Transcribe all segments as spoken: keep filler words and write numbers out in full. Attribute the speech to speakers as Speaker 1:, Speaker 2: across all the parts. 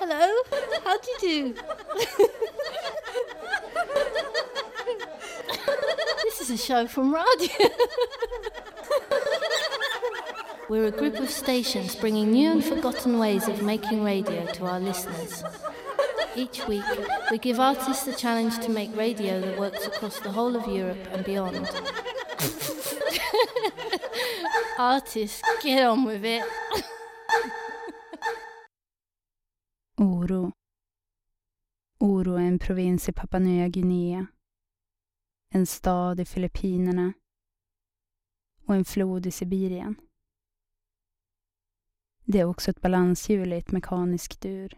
Speaker 1: Hello, how do you do? This is a show from radio. We're a group of stations bringing new and forgotten ways of making radio to our listeners. Each week, we give artists a challenge to make radio that works across the whole of Europe and beyond. Artists, get on with it.
Speaker 2: Oro. Oro är en provins i Papua Nya Guinea. En stad i Filippinerna. Och en flod i Sibirien. Det är också ett balanshjul i ett mekaniskt ur.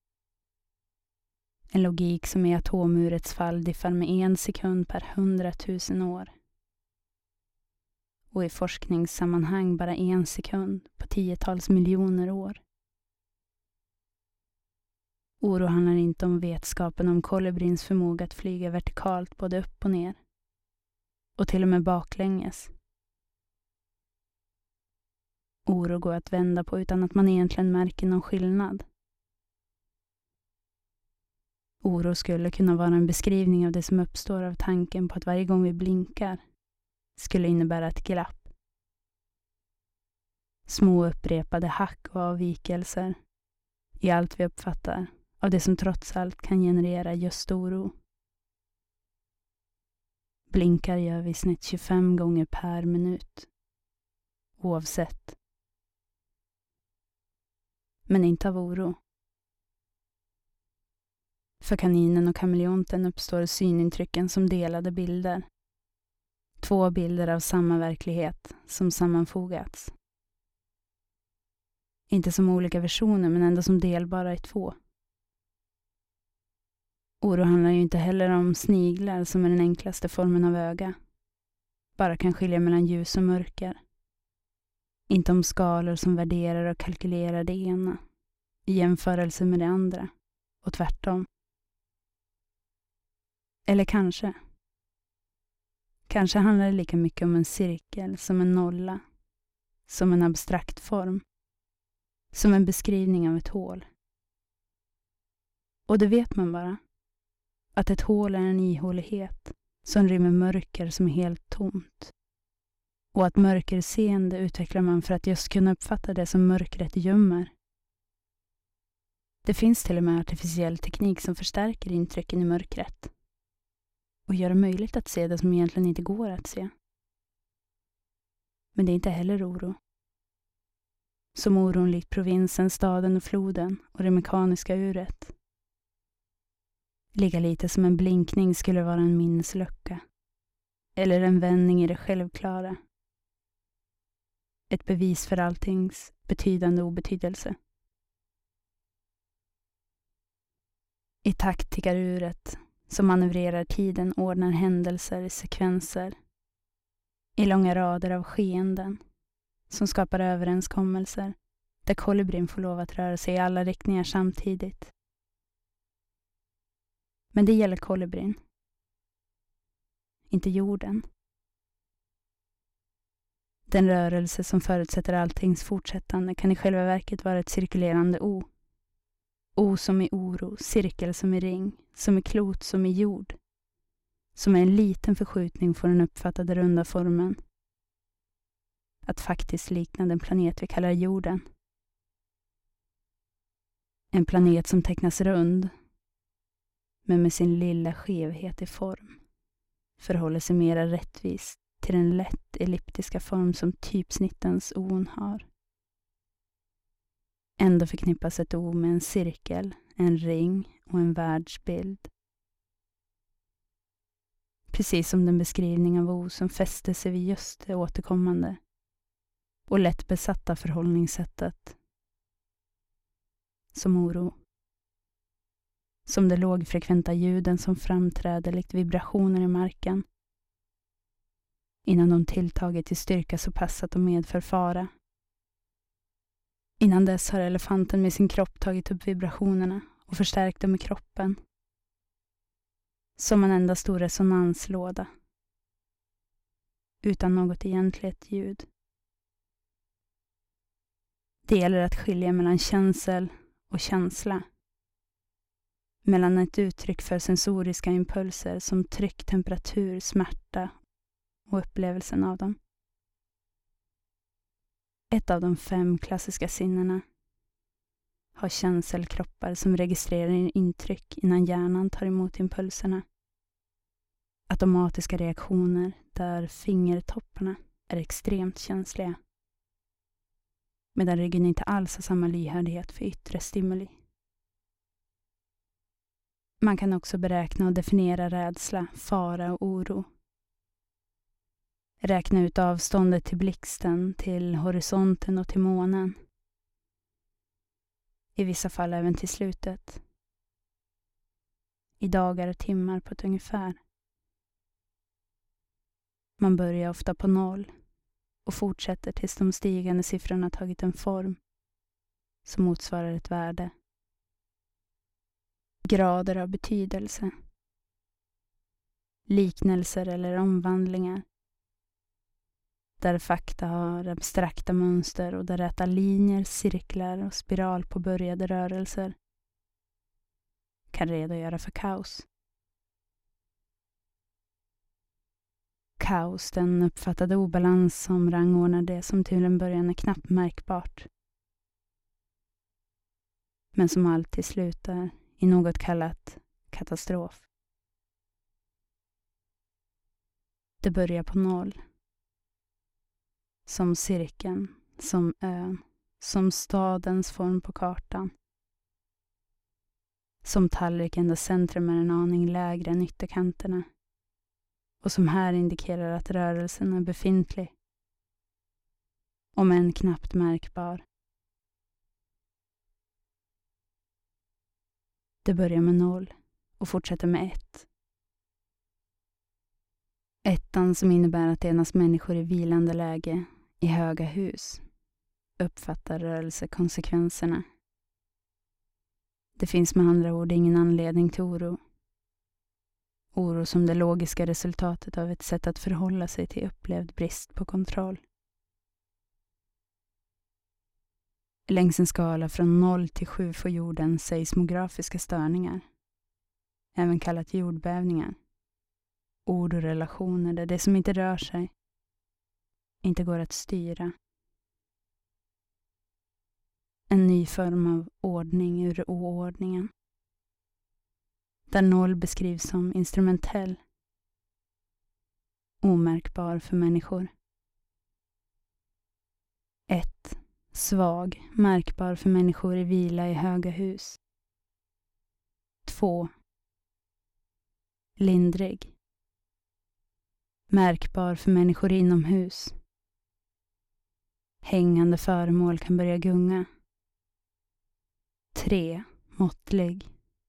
Speaker 2: En logik som i atomurets fall diffar med en sekund per hundratusen år. Och i forskningssammanhang bara en sekund på tiotals miljoner år. Oro handlar inte om vetskapen om kolibrins förmåga att flyga vertikalt både upp och ner. Och till och med baklänges. Oro går att vända på utan att man egentligen märker någon skillnad. Oro skulle kunna vara en beskrivning av det som uppstår av tanken på att varje gång vi blinkar skulle innebära ett glapp. Små upprepade hack och avvikelser i allt vi uppfattar av det som trots allt kan generera just oro. Blinkar gör vi i snitt tjugofem gånger per minut. Oavsett. Men inte av oro. För kaninen och kameleonten uppstår synintrycken som delade bilder. Två bilder av samma verklighet som sammanfogats. Inte som olika versioner men ändå som delbara i två. Oro handlar ju inte heller om sniglar som är den enklaste formen av öga. Bara kan skilja mellan ljus och mörker. Inte om skalor som värderar och kalkylerar det ena i jämförelse med det andra och tvärtom. Eller kanske. Kanske handlar det lika mycket om en cirkel som en nolla. Som en abstrakt form. Som en beskrivning av ett hål. Och det vet man bara. Att ett hål är en ihålighet som rymmer mörker som är helt tomt. Och att mörkerseende utvecklar man för att just kunna uppfatta det som mörkret gömmer. Det finns till och med artificiell teknik som förstärker intrycken i mörkret. Och gör det möjligt att se det som egentligen inte går att se. Men det är inte heller oro. Som oron likt provinsen, staden och floden och det mekaniska uret. Lika lite som en blinkning skulle vara en minneslucka. Eller en vändning i det självklara. Ett bevis för alltings betydande obetydelse. I takt tickar uret som manövrerar tiden ordnar händelser i sekvenser. I långa rader av skeenden som skapar överenskommelser där kolibrin får lov att röra sig i alla riktningar samtidigt. Men det gäller kolibrin. Inte jorden. Den rörelse som förutsätter alltings fortsättande kan i själva verket vara ett cirkulerande O. O som i oro, cirkel som i ring, som i klot som i jord. Som är en liten förskjutning får den uppfattade runda formen. Att faktiskt likna den planet vi kallar jorden. En planet som tecknas rund, men med sin lilla skevhet i form, förhåller sig mera rättvist till den lätt elliptiska form som typsnittens on har. Ändå förknippas ett O med en cirkel, en ring och en världsbild. Precis som den beskrivning av O som fäster sig vid just det återkommande och lätt besatta förhållningssättet. Som oro. Som de lågfrekventa ljuden som framträder likt vibrationer i marken. Innan de tilltagit i styrka så pass att de medför fara. Innan dess har elefanten med sin kropp tagit upp vibrationerna och förstärkt dem i kroppen. Som en enda stor resonanslåda. Utan något egentligt ljud. Det gäller att skilja mellan känsel och känsla mellan ett uttryck för sensoriska impulser som tryck, temperatur, smärta och upplevelsen av dem. Ett av de fem klassiska sinnena har känselkroppar som registrerar intryck innan hjärnan tar emot impulserna. Automatiska reaktioner där fingertopparna är extremt känsliga, medan ryggen inte alls har samma lyhördhet för yttre stimuli. Man kan också beräkna och definiera rädsla, fara och oro. Räkna ut avståndet till blixten, till horisonten och till månen. I vissa fall även till slutet. I dagar och timmar på ett ungefär. Man börjar ofta på noll och fortsätter tills de stigande siffrorna tagit en form som motsvarar ett värde. Grader av betydelse. Liknelser eller omvandlingar. Där fakta har abstrakta mönster och där räta linjer, cirklar och spiralpåbörjade rörelser kan redogöra för kaos. Kaos, den uppfattade obalans som rangordnar det som till en början är knappt märkbart, men som alltid slutar i något kallat katastrof. Det börjar på noll. Som cirkeln, som ön, som stadens form på kartan. Som tallriken där centrum är en aning lägre än ytterkanterna. Och som här indikerar att rörelsen är befintlig. Om än knappt märkbar. Det börjar med noll och fortsätter med ett. Ettan som innebär att endast människor i vilande läge, i höga hus, uppfattar rörelsekonsekvenserna. Det finns med andra ord ingen anledning till oro. Oro som det logiska resultatet av ett sätt att förhålla sig till upplevd brist på kontroll. Längs en skala från noll till sju får jorden seismografiska störningar, även kallat jordbävningar. Ord och relationer där det som inte rör sig inte går att styra. En ny form av ordning ur oordningen. Där noll beskrivs som instrumentell. Omärkbar för människor. ett. Svag, märkbar för människor i vila i höga hus. två. Lindrig. Märkbar för människor inomhus. Hängande föremål kan börja gunga. tre. Måttlig.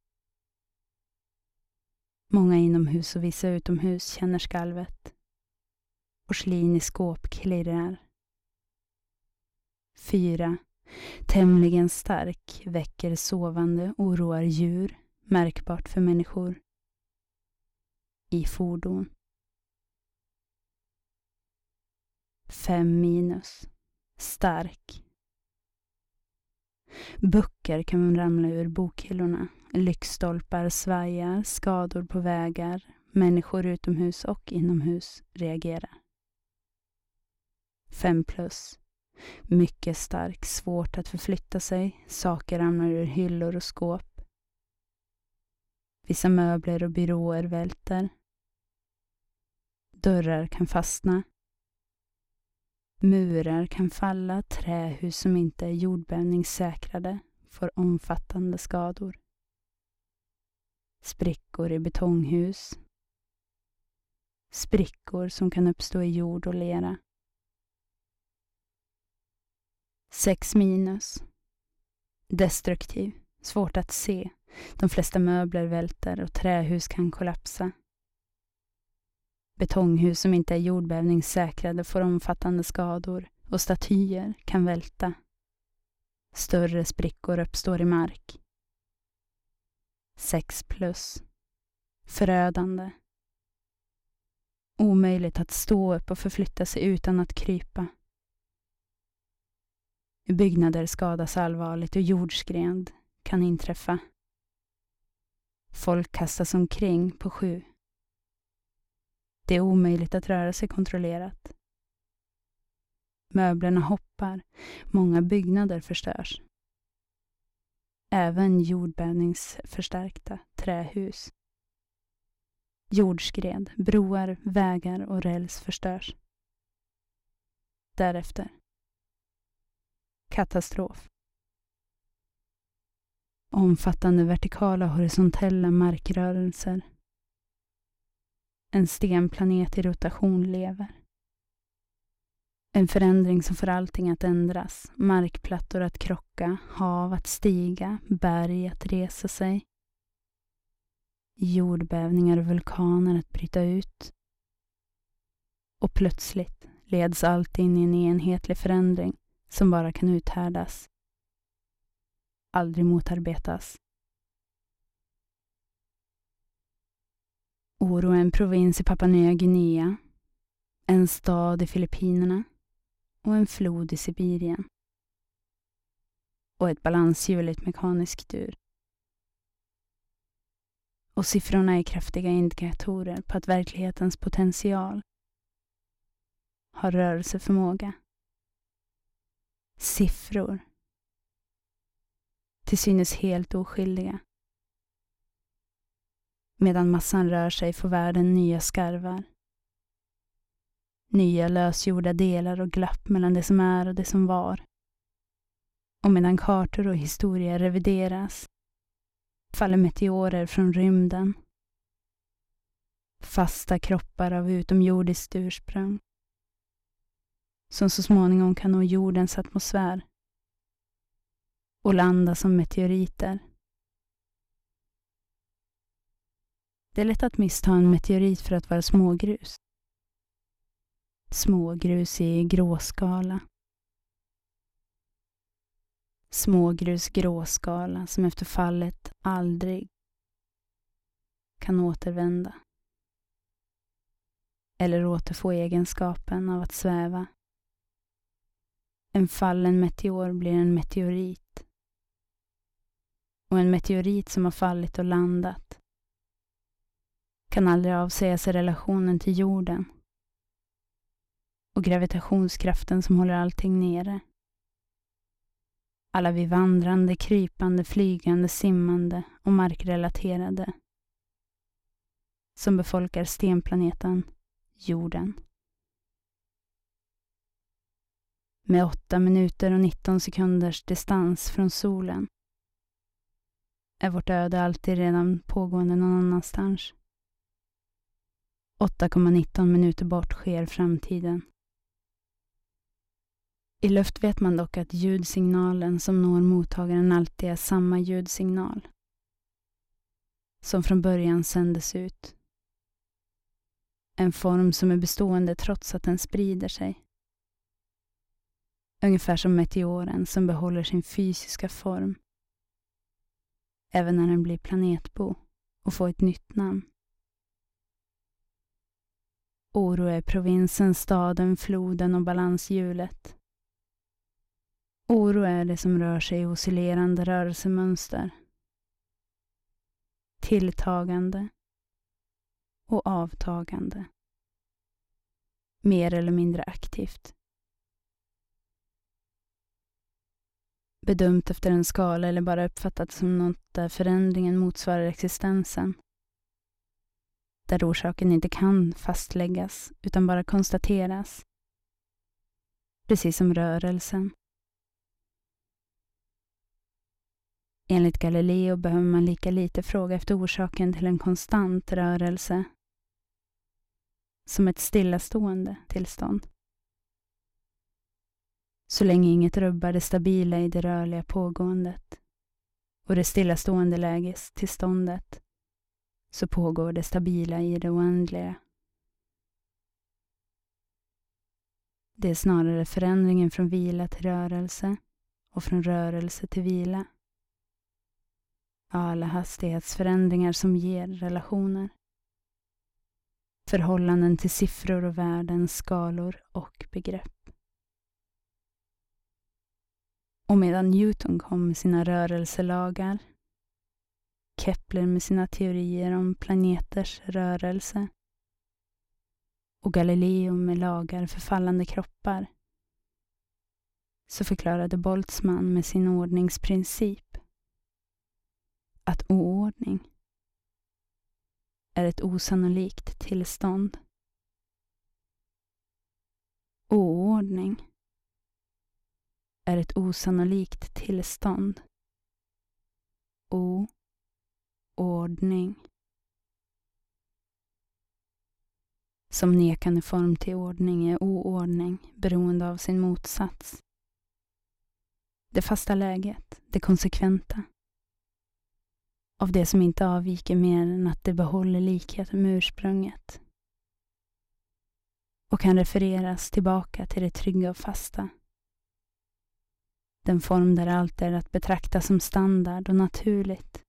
Speaker 2: Många inomhus och vissa utomhus känner skalvet. Porslin i skåp klirrar. fyra. Tämligen stark, väcker sovande, oroar djur, märkbart för människor. I fordon. fem minus. Stark. Böcker kan ramla ur bokhyllorna. Lyktstolpar svajar, skador på vägar. Människor utomhus och inomhus reagerar. fem plus. Mycket stark, svårt att förflytta sig. Saker ramlar ur hyllor och skåp. Vissa möbler och byråer välter. Dörrar kan fastna. Murar kan falla, trähus som inte är jordbävningssäkrade får omfattande skador. Sprickor i betonghus. Sprickor som kan uppstå i jord och lera. sex minus. Destruktiv, svårt att se. De flesta möbler välter och trähus kan kollapsa. Betonghus som inte är jordbävningssäkrade får omfattande skador och statyer kan välta. Större sprickor uppstår i mark. sex plus. Förödande. Omöjligt att stå upp och förflytta sig utan att krypa. Byggnader skadas allvarligt och jordskred kan inträffa. Folk kastas omkring på sju. Det är omöjligt att röra sig kontrollerat. Möblerna hoppar, många byggnader förstörs. Även jordbävningsförstärkta trähus. Jordskred, broar, vägar och räls förstörs. Därefter. Katastrof. Omfattande vertikala och horisontella markrörelser. En stenplanet i rotation lever. En förändring som får allting att ändras. Markplattor att krocka, hav att stiga, berg att resa sig. Jordbävningar och vulkaner att bryta ut. Och plötsligt leds allt in i en enhetlig förändring som bara kan uthärdas. Aldrig motarbetas. Oro är en provins i Papua Nya Guinea, en stad i Filippinerna och en flod i Sibirien. Och ett balanshjul i ett mekaniskt ur. Och siffrorna är kraftiga indikatorer på att verklighetens potential har rörelseförmåga. Siffror. Till synes helt oskyldiga. Medan massan rör sig får världen nya skarvar. Nya lösgjorda delar och glapp mellan det som är och det som var. Och medan kartor och historia revideras faller meteorer från rymden. Fasta kroppar av utomjordiskt ursprung. Som så småningom kan nå jordens atmosfär. Och landa som meteoriter. Det är lätt att missta en meteorit för att vara smågrus. Smågrus i gråskala. Smågrus gråskala som efter fallet aldrig kan återvända. Eller återfå egenskapen av att sväva. En fallen meteor blir en meteorit. Och en meteorit som har fallit och landat kan aldrig avsäga sig relationen till jorden och gravitationskraften som håller allting nere. Alla vi vandrande, krypande, flygande, simmande och markrelaterade som befolkar stenplaneten jorden. Med åtta minuter och nitton sekunders distans från solen är vårt öde alltid redan pågående någon annanstans. åtta komma nitton minuter bort sker framtiden. I luft vet man dock att ljudsignalen som når mottagaren alltid är samma ljudsignal som från början sändes ut. En form som är bestående trots att den sprider sig. Ungefär som meteoren som behåller sin fysiska form även när den blir planetbo och får ett nytt namn. Oro är provinsen, staden, floden och balanshjulet. Oro är det som rör sig i oscillerande rörelsemönster. Tilltagande och avtagande. Mer eller mindre aktivt. Bedömt efter en skala eller bara uppfattat som något där förändringen motsvarar existensen. Där orsaken inte kan fastläggas utan bara konstateras. Precis som rörelsen. Enligt Galileo behöver man lika lite fråga efter orsaken till en konstant rörelse som ett stillastående tillstånd. Så länge inget rubbar det stabila i det rörliga pågåendet och det stillastående lägestillståndet så pågår det stabila i det oändliga. Det är snarare förändringen från vila till rörelse och från rörelse till vila. Alla hastighetsförändringar som ger relationer. Förhållanden till siffror och värden, skalor och begrepp. Och medan Newton kom med sina rörelselagar Kepler med sina teorier om planeters rörelse och Galileo med lagar för fallande kroppar, så förklarade Boltzmann med sin ordningsprincip att oordning är ett osannolikt tillstånd. Oordning är ett osannolikt tillstånd. O-ordning. Som nekande form till ordning är oordning beroende av sin motsats. Det fasta läget, det konsekventa. Av det som inte avviker mer än att det behåller likheten med ursprunget. Och kan refereras tillbaka till det trygga och fasta. Den form där allt är att betrakta som standard och naturligt.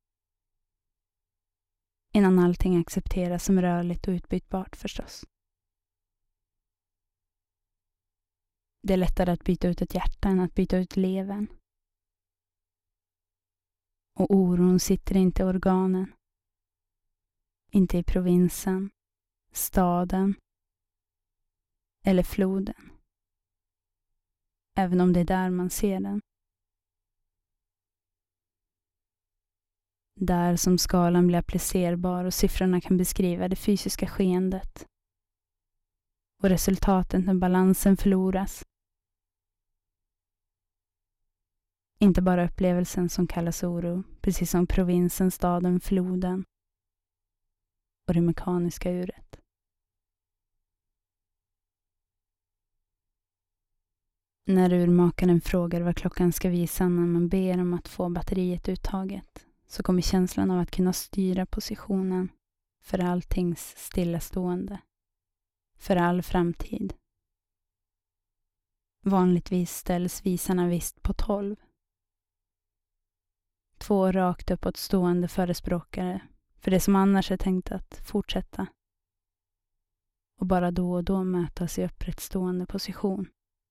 Speaker 2: Innan allting accepteras som rörligt och utbytbart förstås. Det är lättare att byta ut ett hjärta än att byta ut levern. Och oron sitter inte i organen. Inte i provinsen, staden eller floden. Även om det är där man ser den. Där som skalan blir applicerbar och siffrorna kan beskriva det fysiska skeendet. Och resultatet när balansen förloras. Inte bara upplevelsen som kallas oro, precis som provinsen, staden, floden och det mekaniska uret. När urmakaren frågar vad klockan ska visa när man ber om att få batteriet uttaget, så kommer känslan av att kunna styra positionen för alltings stillastående, för all framtid. Vanligtvis ställs visarna visst på tolv. Två rakt uppåt stående förespråkare för det som annars är tänkt att fortsätta och bara då och då mötas i upprättstående position.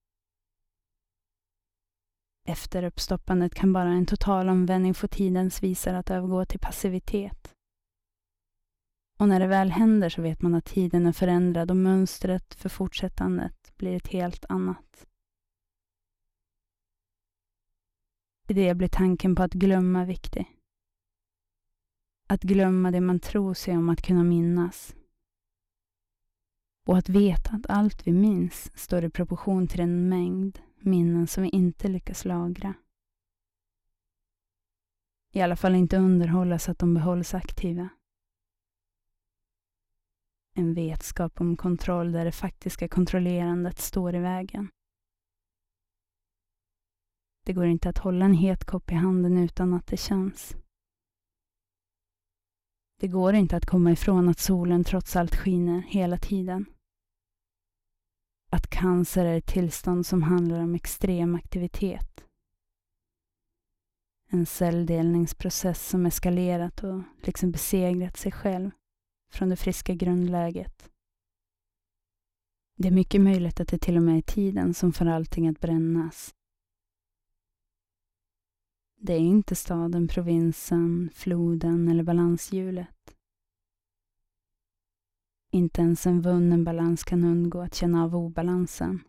Speaker 2: Efter uppstoppandet kan bara en total omvändning få tidens visare att övergå till passivitet. Och när det väl händer så vet man att tiden är förändrad och mönstret för fortsättandet blir ett helt annat. I det blir tanken på att glömma viktig. Att glömma det man tror sig om att kunna minnas. Och att veta att allt vi minns står i proportion till en mängd minnen som vi inte lyckas lagra. I alla fall inte underhålla så att de behålls aktiva. En vetskap om kontroll där det faktiska kontrollerandet står i vägen. Det går inte att hålla en het kopp i handen utan att det känns. Det går inte att komma ifrån att solen trots allt skiner hela tiden. Att cancer är ett tillstånd som handlar om extrem aktivitet. En celldelningsprocess som eskalerat och liksom besegrat sig själv från det friska grundläget. Det är mycket möjligt att det till och med är tiden som får allting att brännas. Det är inte staden, provinsen, floden eller balanshjulet. Inte ens en vunnen balans kan undgå att känna av obalansen.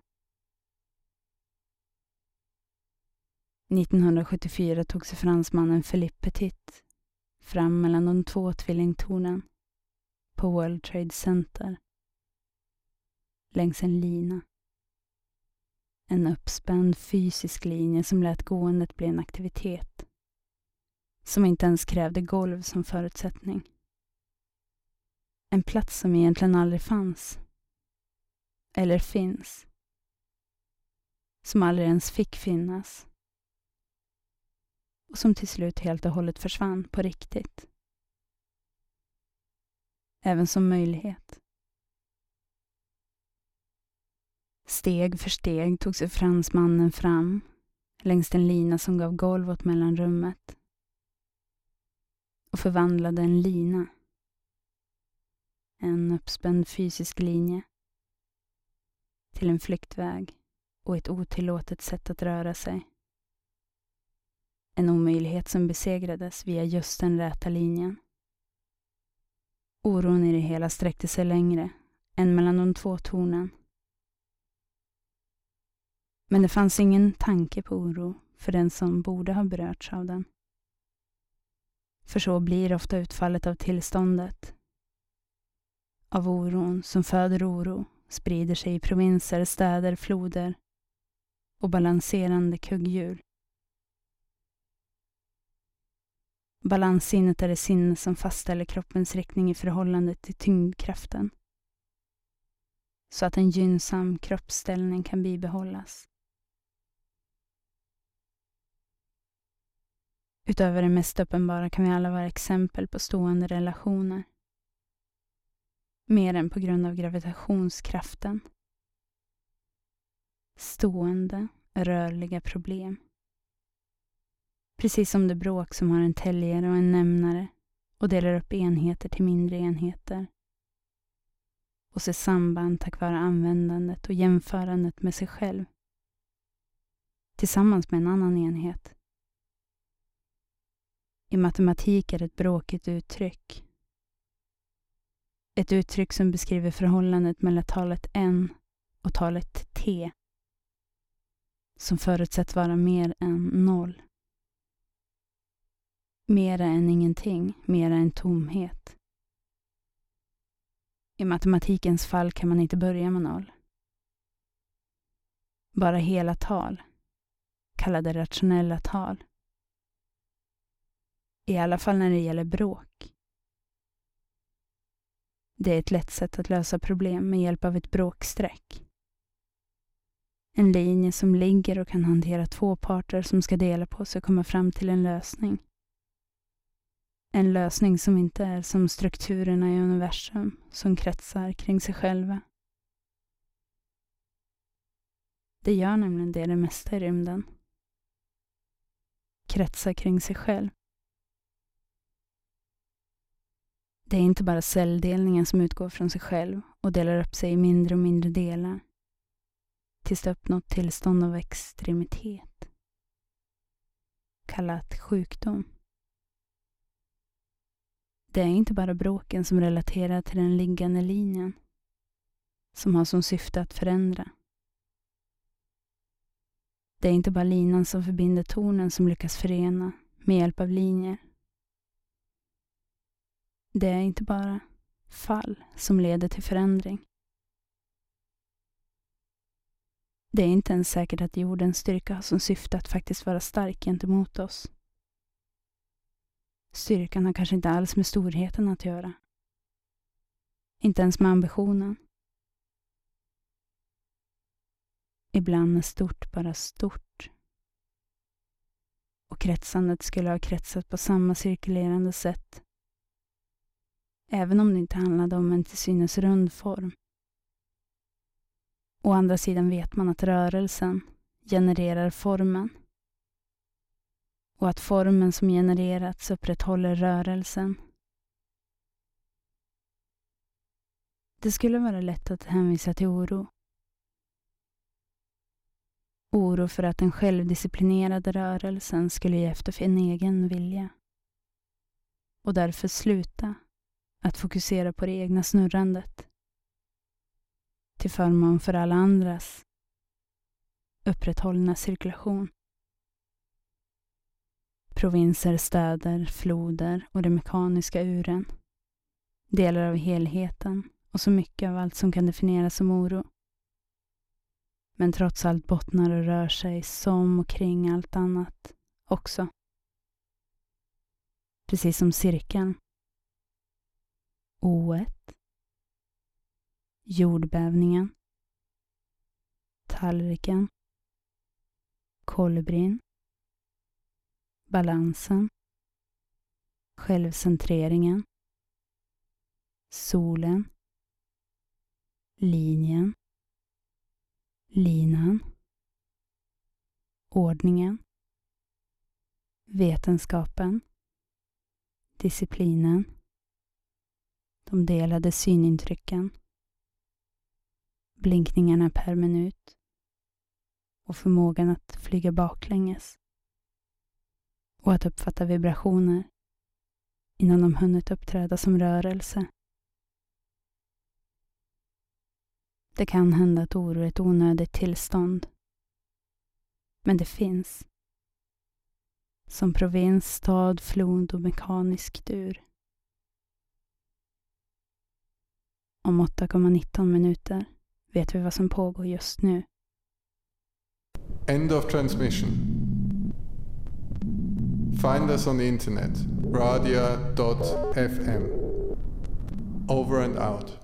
Speaker 2: nittonhundrasjuttiofyra tog sig fransmannen Philippe Petit fram mellan de två tvillingtornen på World Trade Center längs en lina. En uppspänd fysisk linje som lät gåendet bli en aktivitet. Som inte ens krävde golv som förutsättning. En plats som egentligen aldrig fanns. Eller finns. Som aldrig ens fick finnas. Och som till slut helt och hållet försvann på riktigt. Även som möjlighet. Steg för steg tog sig fransmannen fram längs den lina som gav golv åt mellanrummet och förvandlade en lina, en uppspänd fysisk linje, till en flyktväg och ett otillåtet sätt att röra sig. En omöjlighet som besegrades via just den räta linjen. Oron i det hela sträckte sig längre än mellan de två tornen. Men det fanns ingen tanke på oro för den som borde ha berörts av den. För så blir ofta utfallet av tillståndet. Av oron som föder oro sprider sig i provinser, städer, floder och balanserande kugghjul. Balanssinnet är det sinne som fastställer kroppens riktning i förhållande till tyngdkraften, så att en gynnsam kroppsställning kan bibehållas. Utöver det mest uppenbara kan vi alla vara exempel på stående relationer. Mer än på grund av gravitationskraften. Stående, rörliga problem. Precis som det bråk som har en täljare och en nämnare och delar upp enheter till mindre enheter. Och ser samband tack vare användandet och jämförandet med sig själv. Tillsammans med en annan enhet. I matematik är det ett bråkigt uttryck. Ett uttryck som beskriver förhållandet mellan talet n och talet t. Som förutsätts vara mer än noll. Mera än ingenting, mera än tomhet. I matematikens fall kan man inte börja med noll. Bara hela tal, kallade rationella tal. I alla fall när det gäller bråk. Det är ett lätt sätt att lösa problem med hjälp av ett bråksträck. En linje som ligger och kan hantera två parter som ska dela på sig och komma fram till en lösning. En lösning som inte är som strukturerna i universum som kretsar kring sig själva. Det gör nämligen det det mesta i rymden. Kretsar kring sig själv. Det är inte bara celldelningen som utgår från sig själv och delar upp sig i mindre och mindre delar. Tills det uppnått tillstånd av extremitet. Kallat sjukdom. Det är inte bara bråken som relaterar till den liggande linjen. Som har som syfte att förändra. Det är inte bara linan som förbinder tornen som lyckas förena med hjälp av linjer. Det är inte bara fall som leder till förändring. Det är inte ens säkert att jordens styrka har som syfte att faktiskt vara stark gentemot oss. Styrkan har kanske inte alls med storheten att göra. Inte ens med ambitionen. Ibland är stort bara stort. Och kretsandet skulle ha kretsat på samma cirkulerande sätt. Även om det inte handlade om en till synes rund form. Å andra sidan vet man att rörelsen genererar formen. Och att formen som genererats upprätthåller rörelsen. Det skulle vara lätt att hänvisa till oro. Oro för att den självdisciplinerade rörelsen skulle ge efter för en egen vilja. Och därför sluta att fokusera på det egna snurrandet. Till förmån för alla andras upprätthållna cirkulation. Provinser, städer, floder och de mekaniska uren. Delar av helheten och så mycket av allt som kan definieras som oro. Men trots allt bottnar och rör sig som och kring allt annat också. Precis som cirkeln. Oet. Jordbävningen. Tallriken. kolibrin. Balansen. Självcentreringen. Solen. Linjen. Linan. Ordningen. Vetenskapen. Disciplinen. De delade synintrycken. Blinkningarna per minut. Och förmågan att flyga baklänges. och att uppfatta vibrationer innan de hunnit uppträda som rörelse. Det kan hända att oro är ett onödigt tillstånd. Men det finns. Som provins, stad, flod och mekanisk dur. Om åtta komma nitton minuter vet vi vad som pågår just nu.
Speaker 3: End of transmission. Find us on the internet, radia dot f m. Over and out.